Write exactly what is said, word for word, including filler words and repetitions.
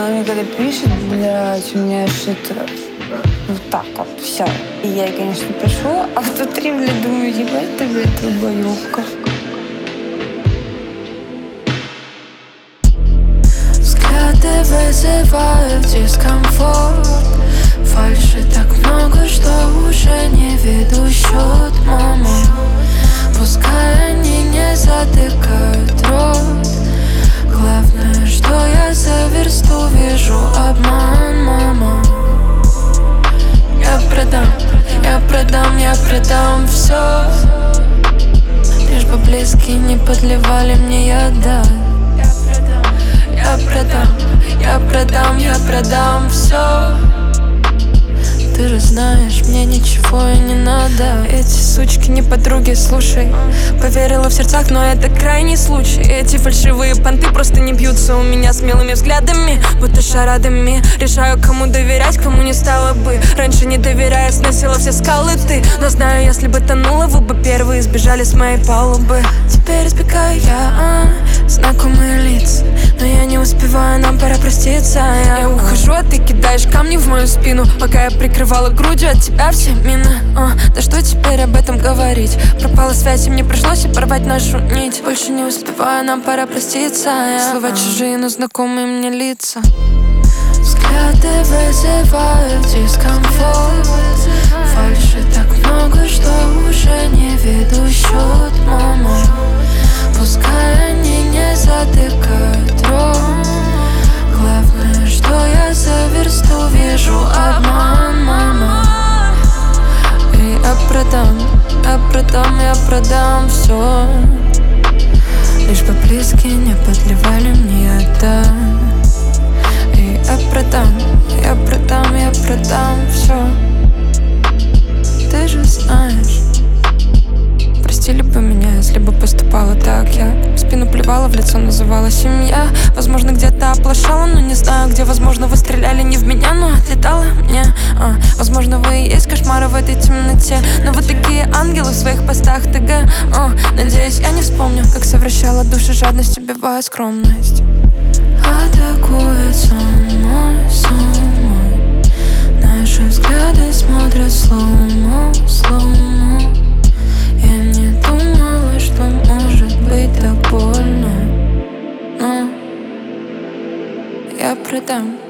мне когда пишет, блядь, у меня что-то вот так вот, все. И я ей, конечно, пишу, а внутри, блядь, думаю, ебать ты, блядь, долбоёбка. Взгляды вызывают дискомфорт. Фальши так много, что уже не веду счет, мама. Пускай они не затыкают рот. Главное, что я за версту вижу обман, мама. Я продам, я продам, я продам все, лишь бы близкие не подливали мне яда. Я продам, я продам, я продам все. Ты же знаешь, мне ничего и не надо. Эти сучки не подруги, слушай. Поверила в сердцах, но это крайний случай. Эти фальшивые понты просто не бьются у меня смелыми взглядами, будто шарадами. Решаю, кому доверять, кому не стало бы. Раньше не доверяя, сносила все скалы ты. Но знаю, если бы тонула, вы бы первые сбежали с моей палубы. Теперь избегаю я а, знакомые лица, но я не успеваю, нам пора проститься. Я, я ухожу, а ты кидаешь камни в мою спину, пока я прикрывала грудью от тебя все мины. а, Да что теперь об этом говорить? Пропала связь, и мне пришлось порвать нашу нить. Больше не успеваю, нам пора проститься. Я, слова чужие, но знакомые мне лица. Взгляды вызывают дискомфорт. Фальши так много, что уже не веду счет, мама. Пускай они не затыкают рот. Главное, что я за версту вижу обман, мама. И я продам, я продам, я продам все, лишь бы близкие не подливали мне яда. И я продам, я продам, я продам все. Ты же знаешь. Простили бы меня, если бы поступала так. Я в спину плевала, в лицо называла семья. Возможно, где-то оплошала, но не знаю где. Возможно, вы стреляли не в меня, но отлетала мне. а, Возможно, вы и есть кошмары в этой темноте, но вы такие ангелы в своих постах ТГ. а, Надеюсь, я не вспомню, как совращала души жадность, убивая скромность. Атакует самой собой. Наши взгляды смотрят слоумо, слоумо. Я не думала, что может быть так больно, но я продам.